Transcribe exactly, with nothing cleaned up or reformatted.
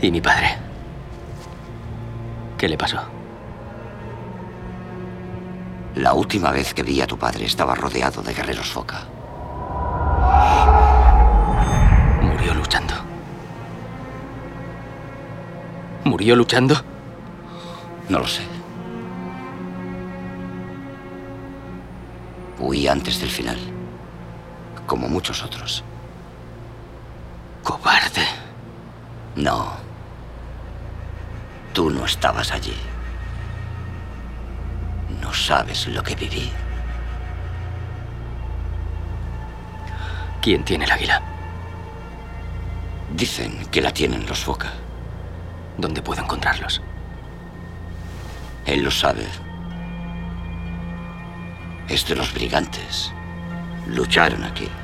¿Y mi padre? ¿Qué le pasó? La última vez que vi a tu padre estaba rodeado de guerreros foca. Murió luchando. ¿Murió luchando? No lo sé. Huí antes del final, como muchos otros. ¡Cobarde! No. Tú no estabas allí. No sabes lo que viví. ¿Quién tiene el águila? Dicen que la tienen los foca. ¿Dónde puedo encontrarlos? Él lo sabe. Es de los brigantes. Lucharon aquí.